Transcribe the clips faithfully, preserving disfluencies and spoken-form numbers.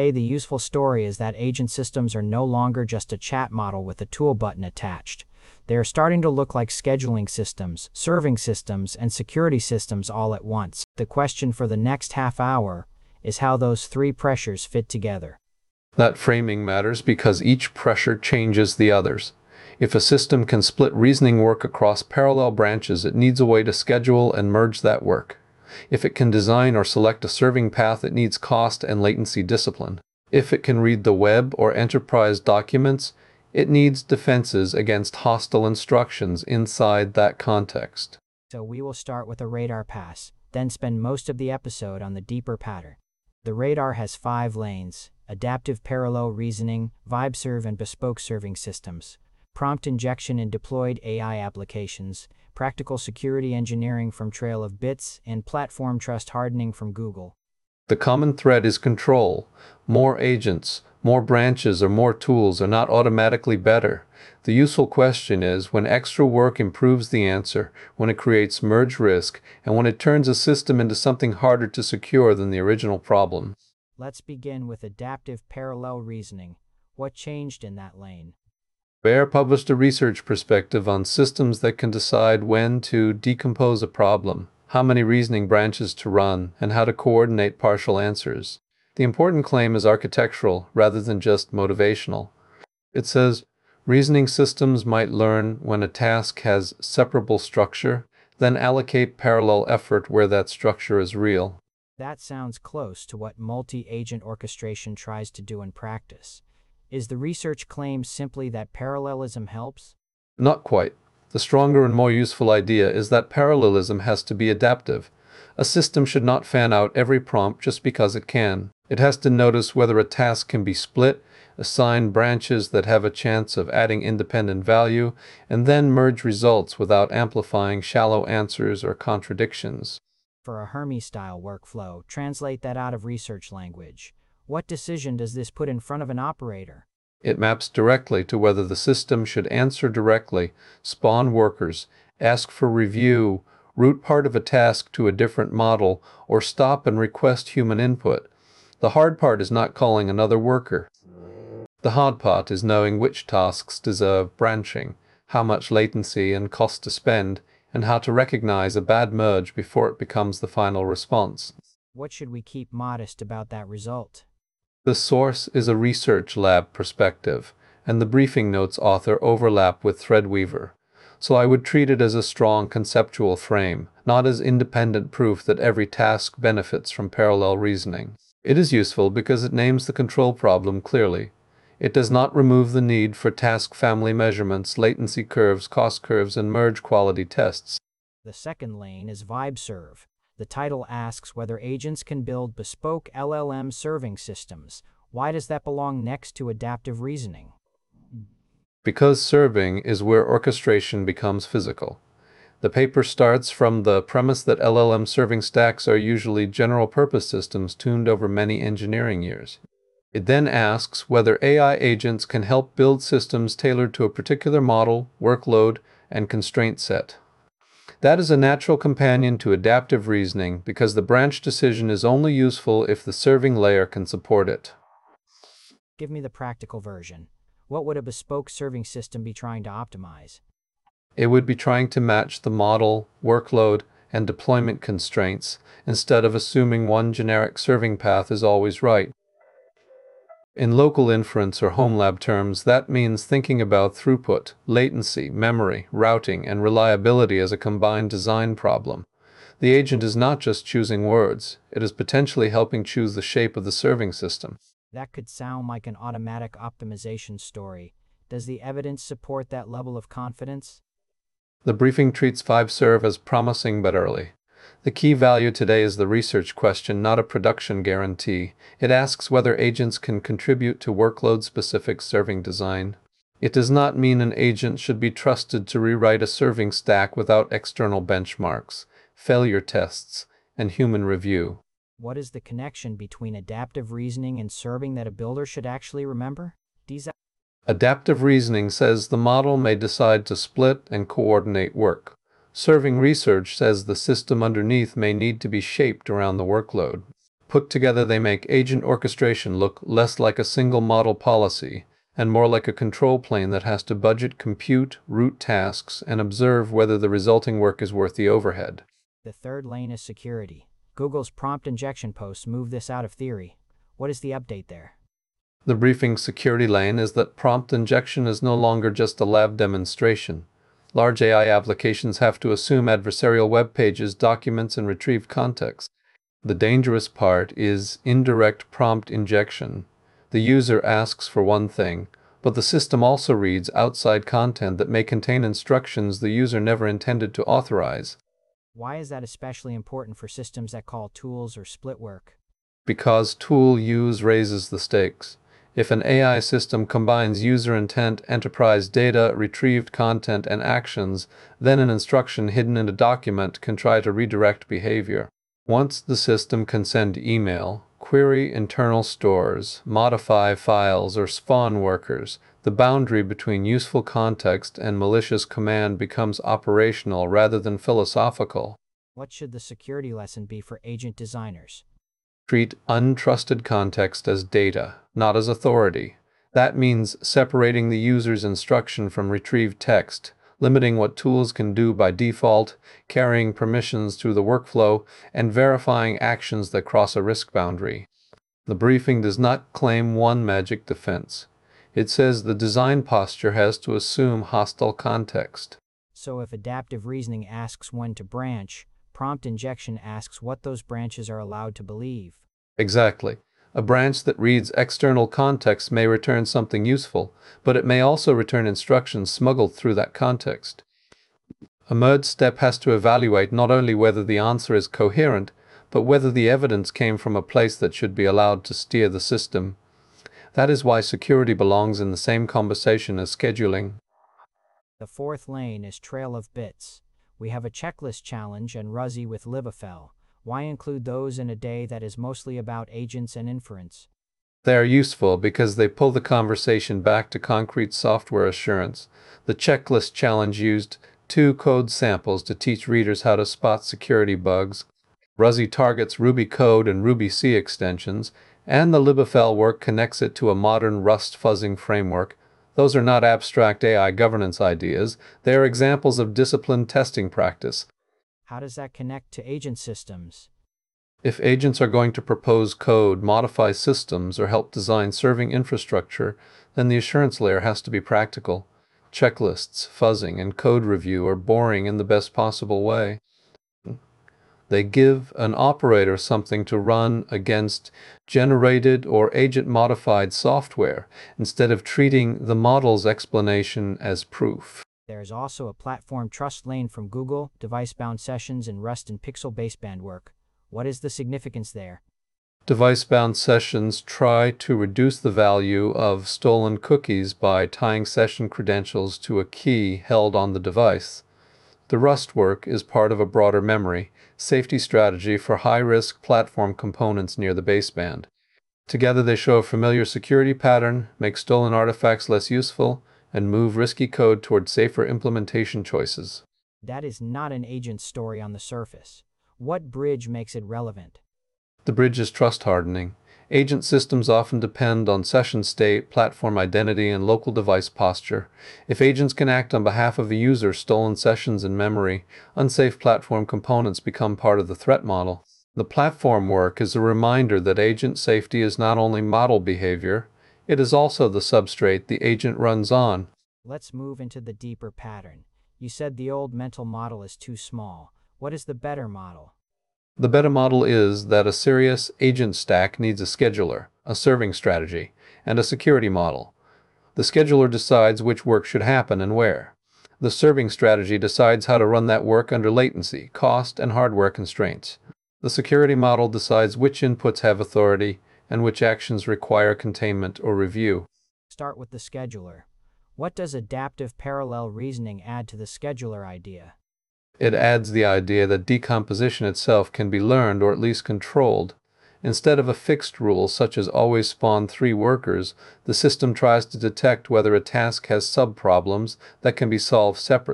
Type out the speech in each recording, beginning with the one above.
Today, the useful story is that agent systems are no longer just a chat model with a tool button attached. They are starting to look like scheduling systems, serving systems, and security systems all at once. The question for the next half hour is how those three pressures fit together. That framing matters because each pressure changes the others. If a system can split reasoning work across parallel branches, it needs a way to schedule and merge that work. If it can design or select a serving path, it needs cost and latency discipline. If it can read the web or enterprise documents, it needs defenses against hostile instructions inside that context. So we will start with a radar pass, then spend most of the episode on the deeper pattern. The radar has five lanes: adaptive parallel reasoning, VibeServe and bespoke serving systems, prompt injection in deployed A I applications, practical security engineering from Trail of Bits, and platform trust hardening from Google. The common thread is control. More agents, more branches, or more tools are not automatically better. The useful question is when extra work improves the answer, when it creates merge risk, and when it turns a system into something harder to secure than the original problem. Let's begin with adaptive parallel reasoning. What changed in that lane? Baer published a research perspective on systems that can decide when to decompose a problem, how many reasoning branches to run, and how to coordinate partial answers. The important claim is architectural rather than just motivational. It says, reasoning systems might learn when a task has separable structure, then allocate parallel effort where that structure is real. That sounds close to what multi-agent orchestration tries to do in practice. Is the research claim simply that parallelism helps? Not quite. The stronger and more useful idea is that parallelism has to be adaptive. A system should not fan out every prompt just because it can. It has to notice whether a task can be split, assign branches that have a chance of adding independent value, and then merge results without amplifying shallow answers or contradictions. For a Hermes-style workflow, translate that out of research language. What decision does this put in front of an operator? It maps directly to whether the system should answer directly, spawn workers, ask for review, route part of a task to a different model, or stop and request human input. The hard part is not calling another worker. The hard part is knowing which tasks deserve branching, how much latency and cost to spend, and how to recognize a bad merge before it becomes the final response. What should we keep modest about that result? The source is a research lab perspective, and the briefing notes author overlap with Threadweaver. So I would treat it as a strong conceptual frame, not as independent proof that every task benefits from parallel reasoning. It is useful because it names the control problem clearly. It does not remove the need for task family measurements, latency curves, cost curves, and merge quality tests. The second lane is VibeServe. The title asks whether agents can build bespoke L L M serving systems. Why does that belong next to adaptive reasoning? Because serving is where orchestration becomes physical. The paper starts from the premise that L L M serving stacks are usually general-purpose systems tuned over many engineering years. It then asks whether A I agents can help build systems tailored to a particular model, workload, and constraint set. That is a natural companion to adaptive reasoning because the branch decision is only useful if the serving layer can support it. Give me the practical version. What would a bespoke serving system be trying to optimize? It would be trying to match the model, workload, and deployment constraints instead of assuming one generic serving path is always right. In local inference or home lab terms, that means thinking about throughput, latency, memory, routing, and reliability as a combined design problem. The agent is not just choosing words, it is potentially helping choose the shape of the serving system. That could sound like an automatic optimization story. Does the evidence support that level of confidence? The briefing treats VibeServe as promising but early. The key value today is the research question, not a production guarantee. It asks whether agents can contribute to workload-specific serving design. It does not mean an agent should be trusted to rewrite a serving stack without external benchmarks, failure tests, and human review. What is the connection between adaptive reasoning and serving that a builder should actually remember? These Adaptive reasoning says the model may decide to split and coordinate work. Serving research says the system underneath may need to be shaped around the workload. Put together, they make agent orchestration look less like a single model policy and more like a control plane that has to budget, compute, route tasks, and observe whether the resulting work is worth the overhead. The third lane is security. Google's prompt injection posts move this out of theory. What is the update there? The briefing security lane is that prompt injection is no longer just a lab demonstration. Large A I applications have to assume adversarial web pages, documents, and retrieve context. The dangerous part is indirect prompt injection. The user asks for one thing, but the system also reads outside content that may contain instructions the user never intended to authorize. Why is that especially important for systems that call tools or split work? Because tool use raises the stakes. If an A I system combines user intent, enterprise data, retrieved content, and actions, then an instruction hidden in a document can try to redirect behavior. Once the system can send email, query internal stores, modify files, or spawn workers, the boundary between useful context and malicious command becomes operational rather than philosophical. What should the security lesson be for agent designers? Treat untrusted context as data, not as authority. That means separating the user's instruction from retrieved text, limiting what tools can do by default, carrying permissions through the workflow, and verifying actions that cross a risk boundary. The briefing does not claim one magic defense. It says the design posture has to assume hostile context. So if adaptive reasoning asks when to branch, prompt injection asks what those branches are allowed to believe. Exactly. A branch that reads external context may return something useful, but it may also return instructions smuggled through that context. A merge step has to evaluate not only whether the answer is coherent, but whether the evidence came from a place that should be allowed to steer the system. That is why security belongs in the same conversation as scheduling. The fourth lane is trail of bits. We have a checklist challenge and Ruszy with libafel. Why include those in a day that is mostly about agents and inference? They are useful because they pull the conversation back to concrete software assurance. The checklist challenge used two code samples to teach readers how to spot security bugs. Ruszy targets Ruby code and Ruby C extensions, and the libafel work connects it to a modern Rust fuzzing framework. Those are not abstract A I governance ideas. They are examples of disciplined testing practice. How does that connect to agent systems? If agents are going to propose code, modify systems, or help design serving infrastructure, then the assurance layer has to be practical. Checklists, fuzzing, and code review are boring in the best possible way. They give an operator something to run against generated or agent-modified software, instead of treating the model's explanation as proof. There is also a platform trust lane from Google, device-bound sessions, and Rust and pixel baseband work. What is the significance there? Device-bound sessions try to reduce the value of stolen cookies by tying session credentials to a key held on the device. The Rust work is part of a broader memory safety strategy for high-risk platform components near the baseband. Together they show a familiar security pattern, make stolen artifacts less useful, and move risky code toward safer implementation choices. That is not an agent story on the surface. What bridge makes it relevant? The bridge is trust hardening. Agent systems often depend on session state, platform identity, and local device posture. If agents can act on behalf of a user, stolen sessions in memory, unsafe platform components become part of the threat model. The platform work is a reminder that agent safety is not only model behavior, it is also the substrate the agent runs on. Let's move into the deeper pattern. You said the old mental model is too small. What is the better model? The better model is that a serious agent stack needs a scheduler, a serving strategy, and a security model. The scheduler decides which work should happen and where. The serving strategy decides how to run that work under latency, cost, and hardware constraints. The security model decides which inputs have authority and which actions require containment or review. Start with the scheduler. What does adaptive parallel reasoning add to the scheduler idea? It adds the idea that decomposition itself can be learned or at least controlled. Instead of a fixed rule such as always spawn three workers, the system tries to detect whether a task has sub-problems that can be solved separately.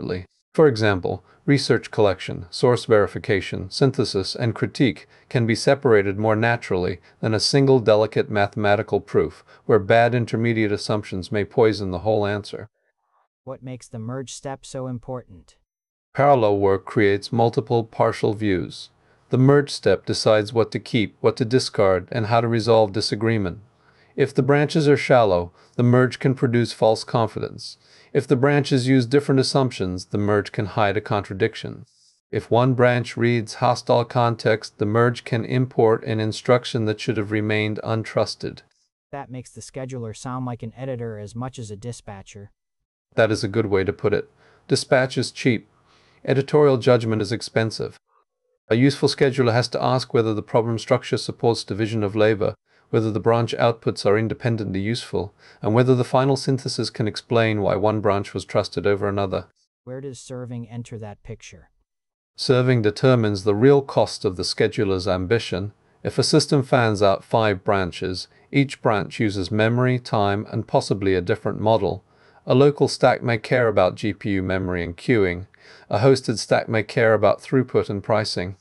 For example, research collection, source verification, synthesis, and critique can be separated more naturally than a single delicate mathematical proof, where bad intermediate assumptions may poison the whole answer. What makes the merge step so important? Parallel work creates multiple partial views. The merge step decides what to keep, what to discard, and how to resolve disagreement. If the branches are shallow, the merge can produce false confidence. If the branches use different assumptions, the merge can hide a contradiction. If one branch reads hostile context, the merge can import an instruction that should have remained untrusted. That makes the scheduler sound like an editor as much as a dispatcher. That is a good way to put it. Dispatch is cheap. Editorial judgment is expensive. A useful scheduler has to ask whether the problem structure supports division of labor, whether the branch outputs are independently useful, and whether the final synthesis can explain why one branch was trusted over another. Where does serving enter that picture? Serving determines the real cost of the scheduler's ambition. If a system fans out five branches, each branch uses memory, time, and possibly a different model. A local stack may care about G P U memory and queuing. A hosted stack may care about throughput and pricing.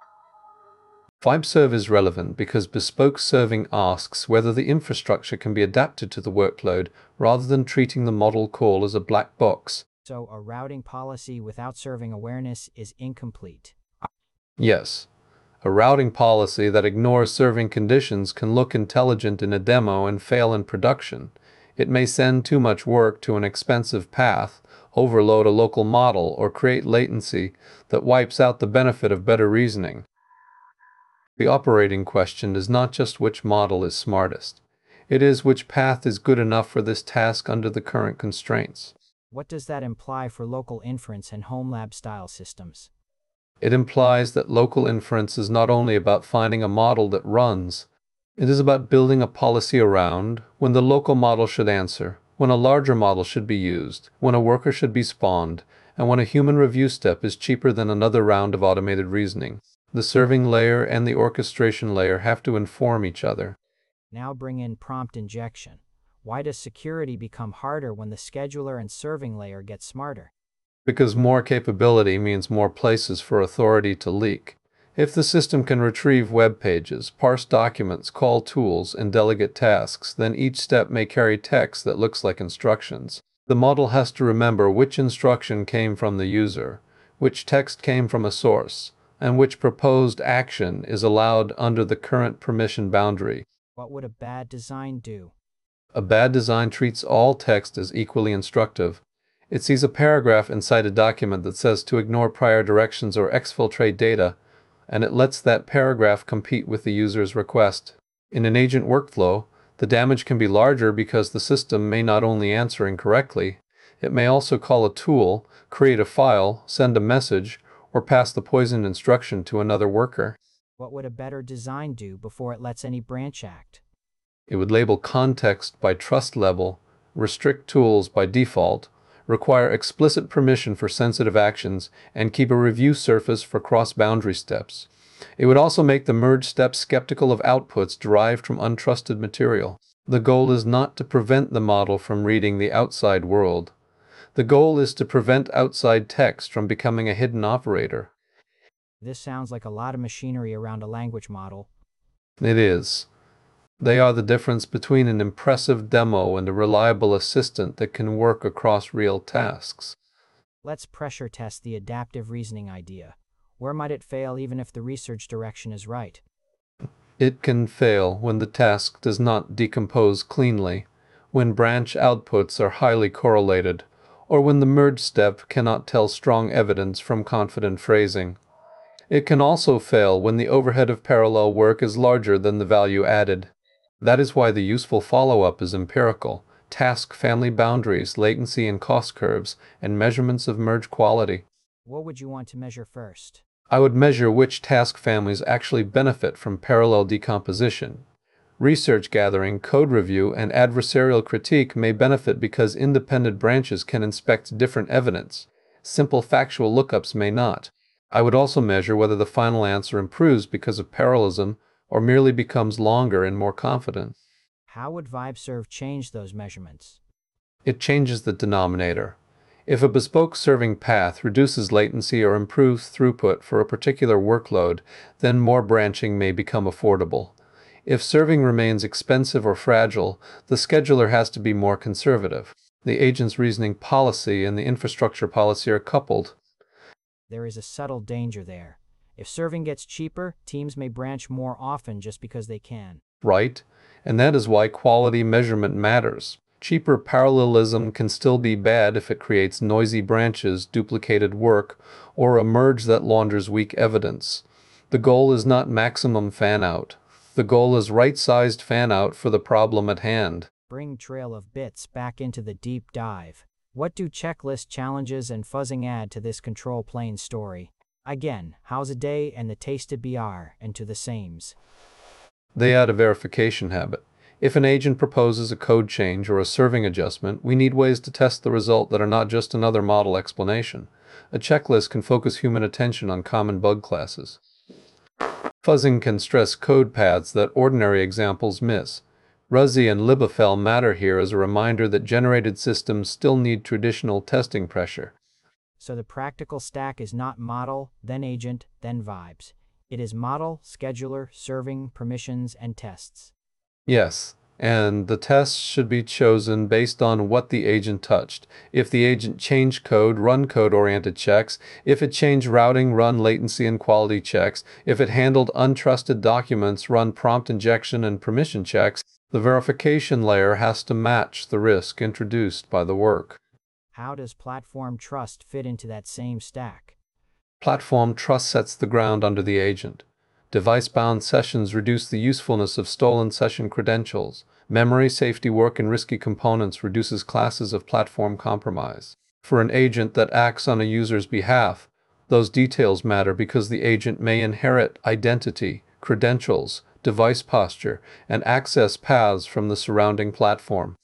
VibeServe is relevant because bespoke serving asks whether the infrastructure can be adapted to the workload rather than treating the model call as a black box. So a routing policy without serving awareness is incomplete. Yes. A routing policy that ignores serving conditions can look intelligent in a demo and fail in production. It may send too much work to an expensive path, overload a local model, or create latency that wipes out the benefit of better reasoning. The operating question is not just which model is smartest. It is which path is good enough for this task under the current constraints. What does that imply for local inference and home lab style systems? It implies that local inference is not only about finding a model that runs, it is about building a policy around when the local model should answer, when a larger model should be used, when a worker should be spawned, and when a human review step is cheaper than another round of automated reasoning. The serving layer and the orchestration layer have to inform each other. Now bring in prompt injection. Why does security become harder when the scheduler and serving layer get smarter? Because more capability means more places for authority to leak. If the system can retrieve web pages, parse documents, call tools, and delegate tasks, then each step may carry text that looks like instructions. The model has to remember which instruction came from the user, which text came from a source, and which proposed action is allowed under the current permission boundary. What would a bad design do? A bad design treats all text as equally instructive. It sees a paragraph inside a document that says to ignore prior directions or exfiltrate data, and it lets that paragraph compete with the user's request. In an agent workflow, the damage can be larger because the system may not only answer incorrectly, it may also call a tool, create a file, send a message, or pass the poisoned instruction to another worker. What would a better design do before it lets any branch act? It would label context by trust level, restrict tools by default, require explicit permission for sensitive actions, and keep a review surface for cross-boundary steps. It would also make the merge step skeptical of outputs derived from untrusted material. The goal is not to prevent the model from reading the outside world. The goal is to prevent outside text from becoming a hidden operator. This sounds like a lot of machinery around a language model. It is. They are the difference between an impressive demo and a reliable assistant that can work across real tasks. Let's pressure test the adaptive reasoning idea. Where might it fail even if the research direction is right? It can fail when the task does not decompose cleanly, when branch outputs are highly correlated, or when the merge step cannot tell strong evidence from confident phrasing. It can also fail when the overhead of parallel work is larger than the value added. That is why the useful follow-up is empirical, task family boundaries, latency and cost curves, and measurements of merge quality. What would you want to measure first? I would measure which task families actually benefit from parallel decomposition. Research gathering, code review, and adversarial critique may benefit because independent branches can inspect different evidence. Simple factual lookups may not. I would also measure whether the final answer improves because of parallelism or merely becomes longer and more confident. How would VibeServe change those measurements? It changes the denominator. If a bespoke serving path reduces latency or improves throughput for a particular workload, then more branching may become affordable. If serving remains expensive or fragile, the scheduler has to be more conservative. The agent's reasoning policy and the infrastructure policy are coupled. There is a subtle danger there. If serving gets cheaper, teams may branch more often just because they can. Right? And that is why quality measurement matters. Cheaper parallelism can still be bad if it creates noisy branches, duplicated work, or a merge that launders weak evidence. The goal is not maximum fan-out. The goal is right-sized fan-out for the problem at hand. Bring Trail of Bits back into the deep dive. What do checklist challenges and fuzzing add to this control plane story? Again, how's a day and the tasted B R and to the sames? They add a verification habit. If an agent proposes a code change or a serving adjustment, we need ways to test the result that are not just another model explanation. A checklist can focus human attention on common bug classes. Fuzzing can stress code paths that ordinary examples miss. Ruzzy and libafel matter here as a reminder that generated systems still need traditional testing pressure. So the practical stack is not model, then agent, then vibes. It is model, scheduler, serving, permissions, and tests. Yes, and the tests should be chosen based on what the agent touched. If the agent changed code, run code-oriented checks. If it changed routing, run latency and quality checks. If it handled untrusted documents, run prompt injection and permission checks. The verification layer has to match the risk introduced by the work. How does platform trust fit into that same stack? Platform trust sets the ground under the agent. Device-bound sessions reduce the usefulness of stolen session credentials. Memory, safety work, and risky components reduces classes of platform compromise. For an agent that acts on a user's behalf, those details matter because the agent may inherit identity, credentials, device posture, and access paths from the surrounding platform.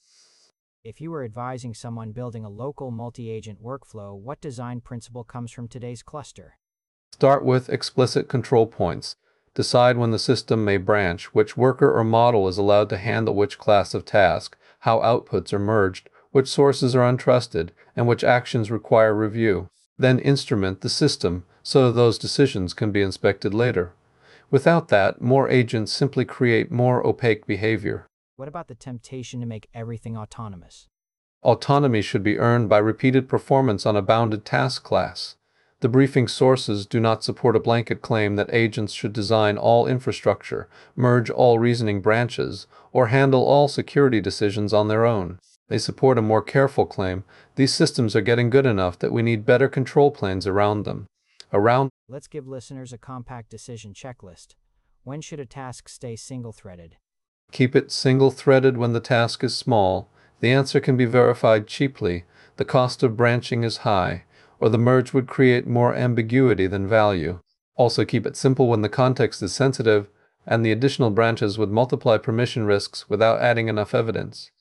If you were advising someone building a local multi-agent workflow, what design principle comes from today's cluster? Start with explicit control points. Decide when the system may branch, which worker or model is allowed to handle which class of task, how outputs are merged, which sources are untrusted, and which actions require review. Then instrument the system so those decisions can be inspected later. Without that, more agents simply create more opaque behavior. What about the temptation to make everything autonomous? Autonomy should be earned by repeated performance on a bounded task class. The briefing sources do not support a blanket claim that agents should design all infrastructure, merge all reasoning branches, or handle all security decisions on their own. They support a more careful claim: these systems are getting good enough that we need better control planes around them. Around. Let's give listeners a compact decision checklist. When should a task stay single-threaded? Keep it single-threaded when the task is small. The answer can be verified cheaply. The cost of branching is high, or the merge would create more ambiguity than value. Also keep it simple when the context is sensitive, and the additional branches would multiply permission risks without adding enough evidence.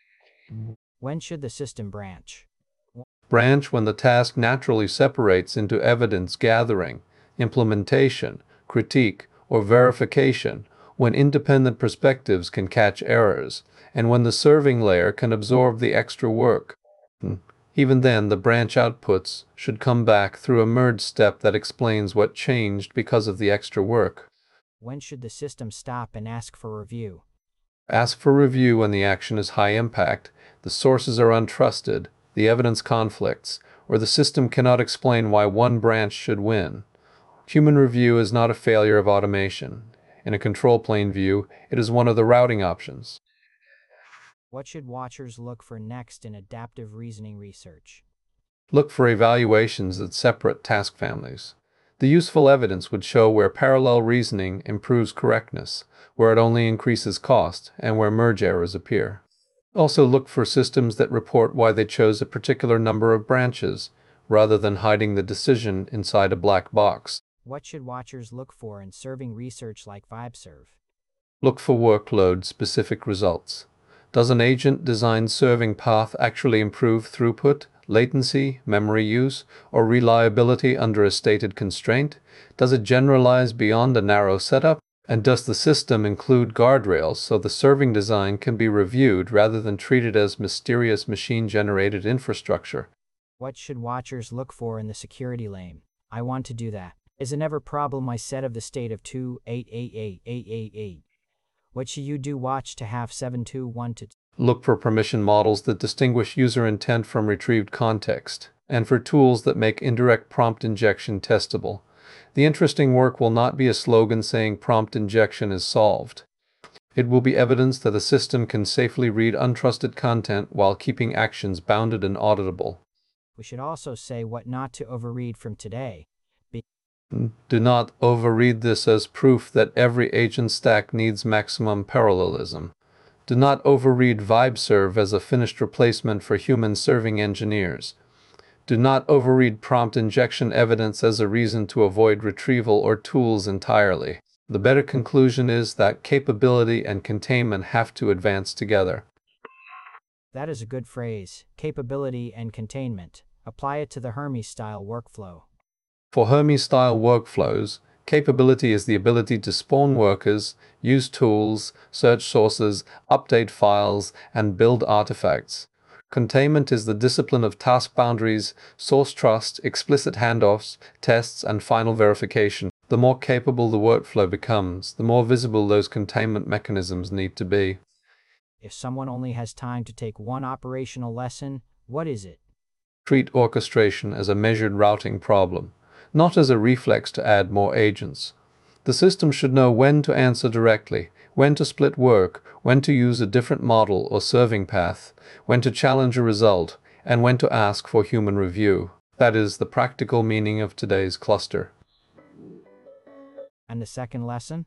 When should the system branch? Branch when the task naturally separates into evidence gathering, implementation, critique, or verification, when independent perspectives can catch errors, and when the serving layer can absorb the extra work. Even then, the branch outputs should come back through a merge step that explains what changed because of the extra work. When should the system stop and ask for review? Ask for review when the action is high impact, the sources are untrusted, the evidence conflicts, or the system cannot explain why one branch should win. Human review is not a failure of automation. In a control plane view, it is one of the routing options. What should watchers look for next in adaptive reasoning research? Look for evaluations that separate task families. The useful evidence would show where parallel reasoning improves correctness, where it only increases cost, and where merge errors appear. Also look for systems that report why they chose a particular number of branches, rather than hiding the decision inside a black box. What should watchers look for in serving research like VibeServe? Look for workload-specific results. Does an agent-designed serving path actually improve throughput, latency, memory use, or reliability under a stated constraint? Does it generalize beyond a narrow setup? And does the system include guardrails so the serving design can be reviewed rather than treated as mysterious machine-generated infrastructure? What should watchers look for in the security lane? I want to do that. Is a never problem I set of the state of two eight eight eight eight eight eight. What should you do watch to have seven two one two? Look for permission models that distinguish user intent from retrieved context, and for tools that make indirect prompt injection testable. The interesting work will not be a slogan saying prompt injection is solved. It will be evidence that a system can safely read untrusted content while keeping actions bounded and auditable. We should also say what not to overread from today. Be- Do not overread this as proof that every agent stack needs maximum parallelism. Do not overread VibeServe as a finished replacement for human serving engineers. Do not overread prompt injection evidence as a reason to avoid retrieval or tools entirely. The better conclusion is that capability and containment have to advance together. That is a good phrase, capability and containment. Apply it to the Hermes-style workflow. For Hermes-style workflows, capability is the ability to spawn workers, use tools, search sources, update files, and build artifacts. Containment is the discipline of task boundaries, source trust, explicit handoffs, tests, and final verification. The more capable the workflow becomes, the more visible those containment mechanisms need to be. If someone only has time to take one operational lesson, what is it? Treat orchestration as a measured routing problem, not as a reflex to add more agents. The system should know when to answer directly, when to split work, when to use a different model or serving path, when to challenge a result, and when to ask for human review. That is the practical meaning of today's cluster. And the second lesson?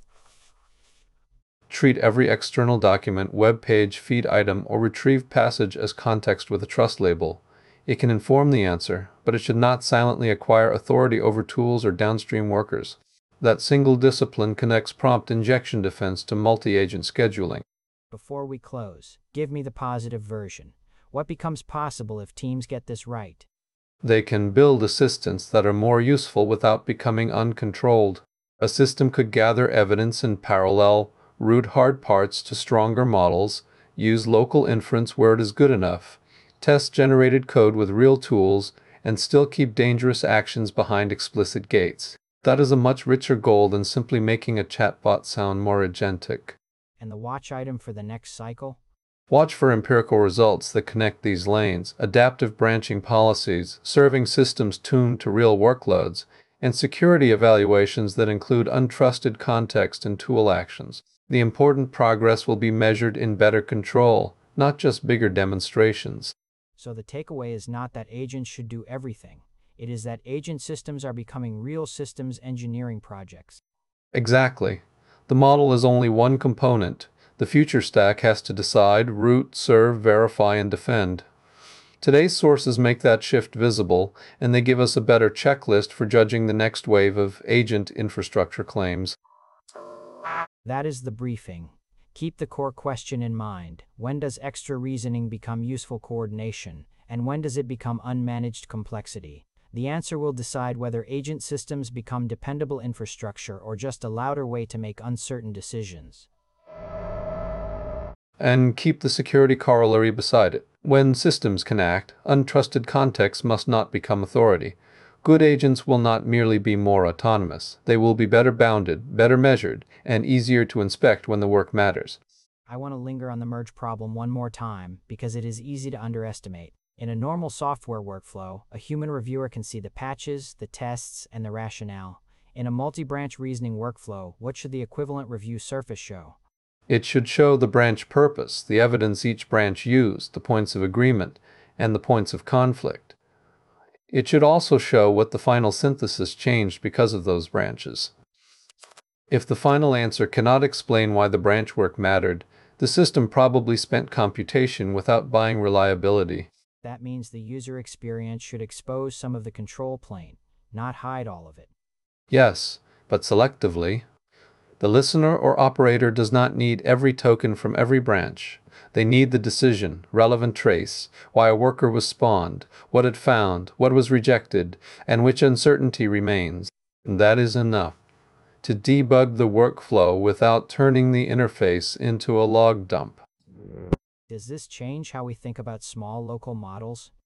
Treat every external document, web page, feed item, or retrieved passage as context with a trust label. It can inform the answer, but it should not silently acquire authority over tools or downstream workers. That single discipline connects prompt injection defense to multi-agent scheduling. Before we close, give me the positive version. What becomes possible if teams get this right? They can build assistants that are more useful without becoming uncontrolled. A system could gather evidence in parallel, route hard parts to stronger models, use local inference where it is good enough, test generated code with real tools, and still keep dangerous actions behind explicit gates. That is a much richer goal than simply making a chatbot sound more agentic. And the watch item for the next cycle? Watch for empirical results that connect these lanes, adaptive branching policies, serving systems tuned to real workloads, and security evaluations that include untrusted context and tool actions. The important progress will be measured in better control, not just bigger demonstrations. So the takeaway is not that agents should do everything. It is that agent systems are becoming real systems engineering projects. Exactly. The model is only one component. The future stack has to decide, route, serve, verify, and defend. Today's sources make that shift visible, and they give us a better checklist for judging the next wave of agent infrastructure claims. That is the briefing. Keep the core question in mind. When does extra reasoning become useful coordination, and when does it become unmanaged complexity? The answer will decide whether agent systems become dependable infrastructure or just a louder way to make uncertain decisions. And keep the security corollary beside it. When systems can act, untrusted context must not become authority. Good agents will not merely be more autonomous. They will be better bounded, better measured, and easier to inspect when the work matters. I want to linger on the merge problem one more time because it is easy to underestimate. In a normal software workflow, a human reviewer can see the patches, the tests, and the rationale. In a multi-branch reasoning workflow, what should the equivalent review surface show? It should show the branch purpose, the evidence each branch used, the points of agreement, and the points of conflict. It should also show what the final synthesis changed because of those branches. If the final answer cannot explain why the branch work mattered, the system probably spent computation without buying reliability. That means the user experience should expose some of the control plane, not hide all of it. Yes, but selectively. The listener or operator does not need every token from every branch. They need the decision, relevant trace, why a worker was spawned, what it found, what was rejected, and which uncertainty remains. And that is enough to debug the workflow without turning the interface into a log dump. Does this change how we think about small local models?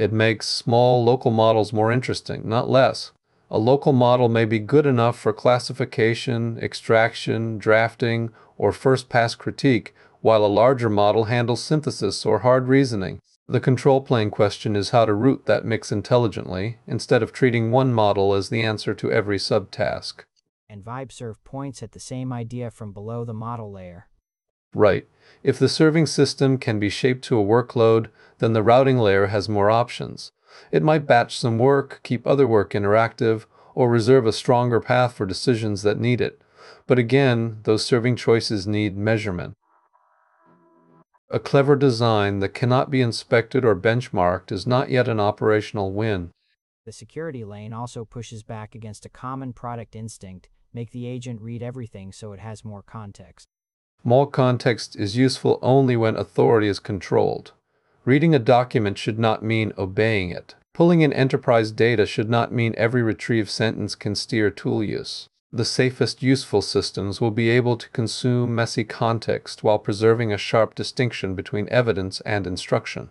It makes small local models more interesting, not less. A local model may be good enough for classification, extraction, drafting, or first-pass critique, while a larger model handles synthesis or hard reasoning. The control plane question is how to route that mix intelligently, instead of treating one model as the answer to every subtask. And VibeServe points at the same idea from below the model layer. Right. If the serving system can be shaped to a workload, then the routing layer has more options. It might batch some work, keep other work interactive, or reserve a stronger path for decisions that need it. But again, those serving choices need measurement. A clever design that cannot be inspected or benchmarked is not yet an operational win. The security lane also pushes back against a common product instinct: make the agent read everything so it has more context. More context is useful only when authority is controlled. Reading a document should not mean obeying it. Pulling in enterprise data should not mean every retrieved sentence can steer tool use. The safest useful systems will be able to consume messy context while preserving a sharp distinction between evidence and instruction.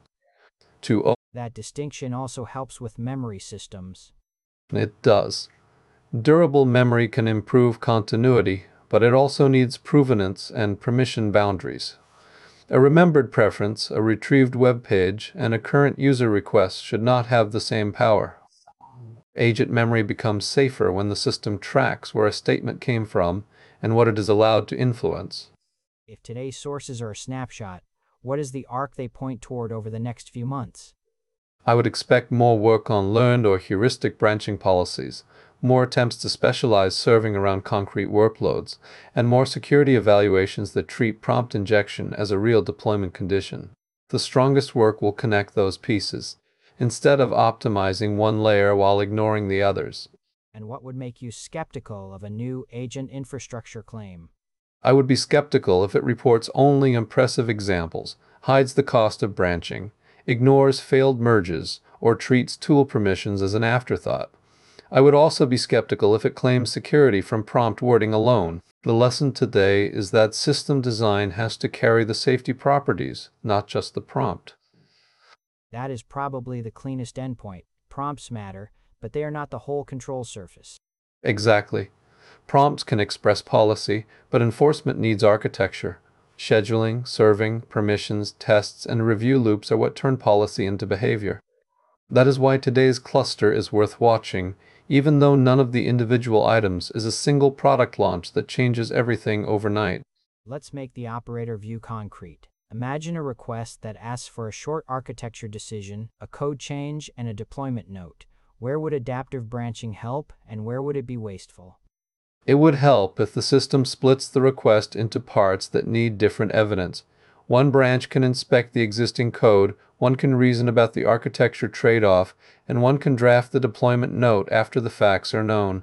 To That distinction also helps with memory systems. It does. Durable memory can improve continuity, but it also needs provenance and permission boundaries. A remembered preference, a retrieved web page, and a current user request should not have the same power. Agent memory becomes safer when the system tracks where a statement came from and what it is allowed to influence. If today's sources are a snapshot, what is the arc they point toward over the next few months? I would expect more work on learned or heuristic branching policies, more attempts to specialize serving around concrete workloads, and more security evaluations that treat prompt injection as a real deployment condition. The strongest work will connect those pieces, instead of optimizing one layer while ignoring the others. And what would make you skeptical of a new agent infrastructure claim? I would be skeptical if it reports only impressive examples, hides the cost of branching, ignores failed merges, or treats tool permissions as an afterthought. I would also be skeptical if it claims security from prompt wording alone. The lesson today is that system design has to carry the safety properties, not just the prompt. That is probably the cleanest endpoint. Prompts matter, but they are not the whole control surface. Exactly. Prompts can express policy, but enforcement needs architecture. Scheduling, serving, permissions, tests, and review loops are what turn policy into behavior. That is why today's cluster is worth watching, even though none of the individual items is a single product launch that changes everything overnight. Let's make the operator view concrete. Imagine a request that asks for a short architecture decision, a code change, and a deployment note. Where would adaptive branching help, and where would it be wasteful? It would help if the system splits the request into parts that need different evidence. One branch can inspect the existing code, one can reason about the architecture trade-off, and one can draft the deployment note after the facts are known.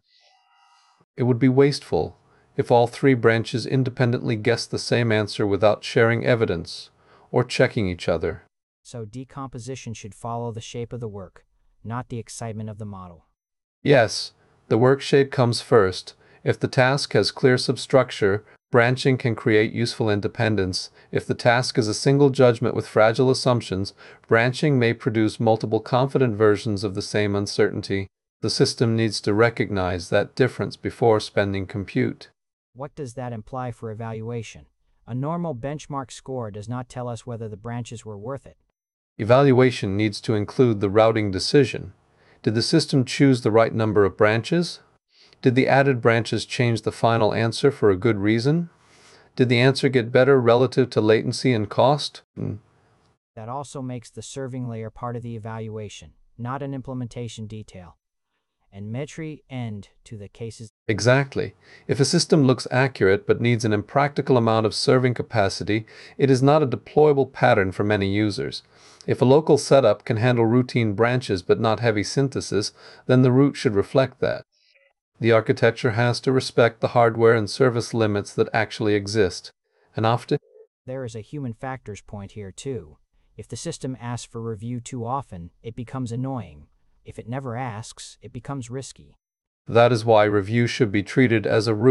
It would be wasteful if all three branches independently guessed the same answer without sharing evidence or checking each other. So decomposition should follow the shape of the work, not the excitement of the model. Yes, the work shape comes first. If the task has clear substructure, branching can create useful independence. If the task is a single judgment with fragile assumptions, branching may produce multiple confident versions of the same uncertainty. The system needs to recognize that difference before spending compute. What does that imply for evaluation? A normal benchmark score does not tell us whether the branches were worth it. Evaluation needs to include the routing decision. Did the system choose the right number of branches? Did the added branches change the final answer for a good reason? Did the answer get better relative to latency and cost? Mm. That also makes the serving layer part of the evaluation, not an implementation detail. And metry end to the cases. Exactly. If a system looks accurate but needs an impractical amount of serving capacity, it is not a deployable pattern for many users. If a local setup can handle routine branches but not heavy synthesis, then the root should reflect that. The architecture has to respect the hardware and service limits that actually exist. And often, there is a human factors point here too. If the system asks for review too often, it becomes annoying. If it never asks, it becomes risky. That is why review should be treated as a root,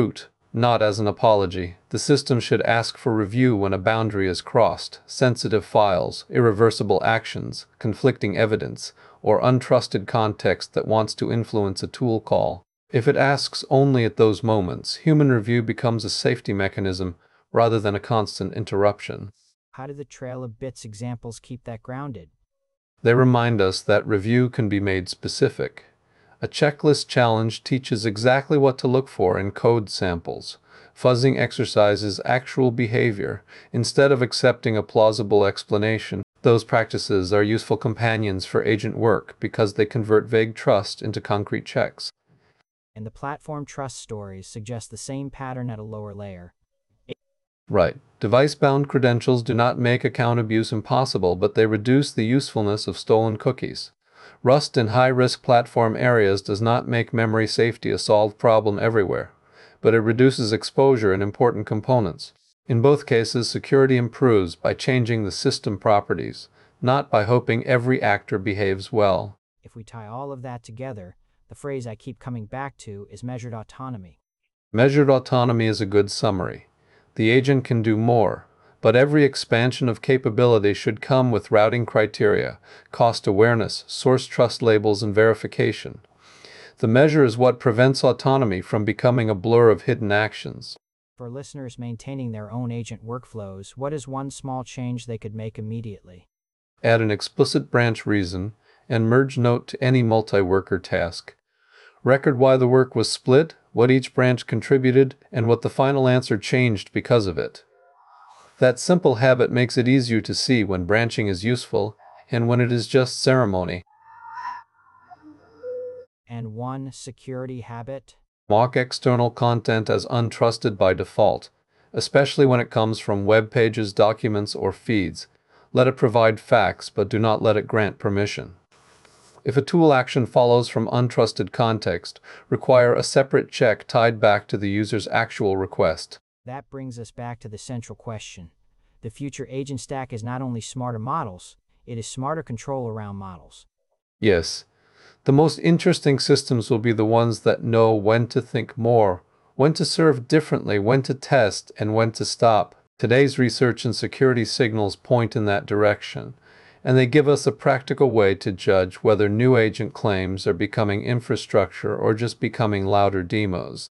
Not as an apology. The system should ask for review when a boundary is crossed, sensitive files, irreversible actions, conflicting evidence, or untrusted context that wants to influence a tool call. If it asks only at those moments, human review becomes a safety mechanism rather than a constant interruption. How do the trail of bits examples keep that grounded? They remind us that review can be made specific. A checklist challenge teaches exactly what to look for in code samples. Fuzzing exercises actual behavior instead of accepting a plausible explanation. Those practices are useful companions for agent work because they convert vague trust into concrete checks. And the platform trust stories suggest the same pattern at a lower layer. Right. Device-bound credentials do not make account abuse impossible, but they reduce the usefulness of stolen cookies. Rust in high-risk platform areas does not make memory safety a solved problem everywhere, but it reduces exposure in important components. In both cases, security improves by changing the system properties, not by hoping every actor behaves well. If we tie all of that together, the phrase I keep coming back to is measured autonomy. Measured autonomy is a good summary. The agent can do more, but every expansion of capability should come with routing criteria, cost awareness, source trust labels, and verification. The measure is what prevents autonomy from becoming a blur of hidden actions. For listeners maintaining their own agent workflows, what is one small change they could make immediately? Add an explicit branch reason and merge note to any multi-worker task. Record why the work was split, what each branch contributed, and what the final answer changed because of it. That simple habit makes it easier to see when branching is useful and when it is just ceremony. And one security habit? Mark external content as untrusted by default, especially when it comes from web pages, documents, or feeds. Let it provide facts, but do not let it grant permission. If a tool action follows from untrusted context, require a separate check tied back to the user's actual request. That brings us back to the central question. The future agent stack is not only smarter models, it is smarter control around models. Yes. The most interesting systems will be the ones that know when to think more, when to serve differently, when to test, and when to stop. Today's research and security signals point in that direction, and they give us a practical way to judge whether new agent claims are becoming infrastructure or just becoming louder demos.